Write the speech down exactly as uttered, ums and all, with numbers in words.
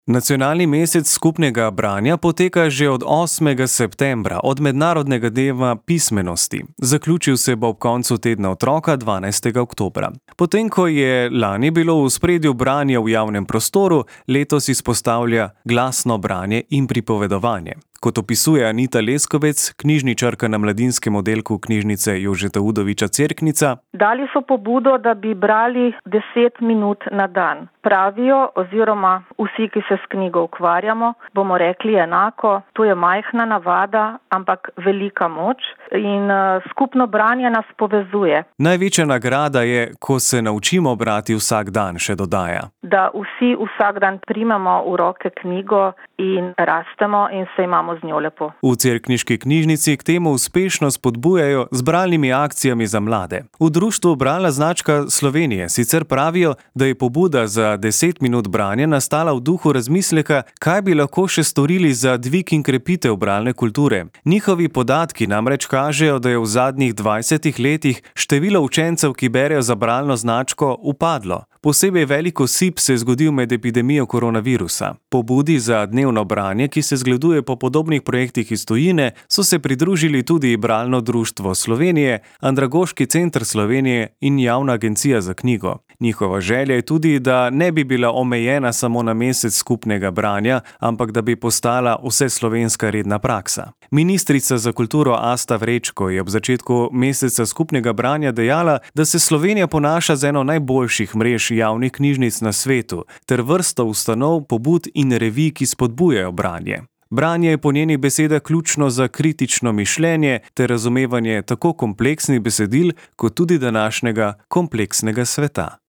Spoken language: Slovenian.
Nacionalni mesec skupnega branja poteka že od osmega septembra, od mednarodnega dneva pismenosti. Zaključil se bo ob koncu tedna otroka dvanajstega oktobra. Potem, ko je lani bilo v ospredju branje v javnem prostoru, letos izpostavlja glasno branje in pripovedovanje. Kot opisuje Anita Leskovec, knjižničarka na mladinskem oddelku knjižnice Jožeta Udoviča Cerknica. Dali so pobudo, da bi brali deset minut na dan. Pravijo, oziroma vsi, ki se s knjigo ukvarjamo, bomo rekli enako, to je majhna navada, ampak velika moč in uh, skupno branje nas povezuje. Največja nagrada je, ko se naučimo brati vsak dan, še dodaja. Da vsi vsak dan primemo v roke knjigo in rastemo in se imamo z njo lepo. V Cerkniški knjižnici k temu uspešno spodbujajo z bralnimi akcijami za mlade. V društvu Bralna značka Slovenije sicer pravijo, da je pobuda za deset minut branja nastala v duhu razmisleka, kaj bi lahko še storili za dvig in krepitev bralne kulture. Njihovi podatki namreč kažejo, da je v zadnjih dvajsetih letih število učencev, ki berejo za bralno značko, upadlo. Posebej velik osip se je zgodil med epidemijo koronavirusa. Pobudi za dnevno branje, ki se zgleduje po podobnih projektih iz tujine, so se pridružili tudi Bralno društvo Slovenije, Andragoški center Slovenije in Javna agencija za knjigo. Njihova želja je tudi, da ne bi bila omejena samo na mesec skupnega branja, ampak da bi postala vseslovenska redna praksa. Ministrica za kulturo Asta Vrečko je ob začetku meseca skupnega branja dejala, da se Slovenija ponaša z eno najboljših mrež javnih knjižnic na svetu, ter vrsto ustanov, pobud in revij, ki spodbujajo branje. Branje je po njenih besedah ključno za kritično mišljenje ter razumevanje tako kompleksnih besedil, kot tudi današnjega kompleksnega sveta.